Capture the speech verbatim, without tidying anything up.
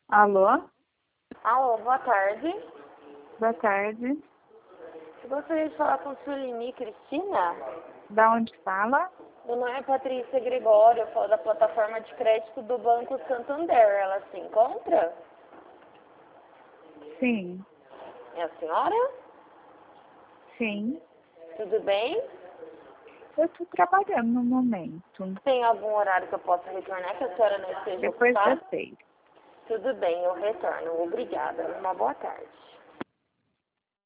Alô? Alô, boa tarde. Boa tarde. Eu gostaria de falar com a Sueli Cristina. Da onde fala? Meu nome é Patrícia Gregório, eu falo da plataforma de crédito do Banco Santander. Ela se encontra? Sim. É a senhora? Sim. Tudo bem? Eu estou trabalhando no momento. Tem algum horário que eu possa retornar que a senhora não esteja Depois ocupada? das seis. Tudo bem, eu retorno. Obrigada. Uma boa tarde.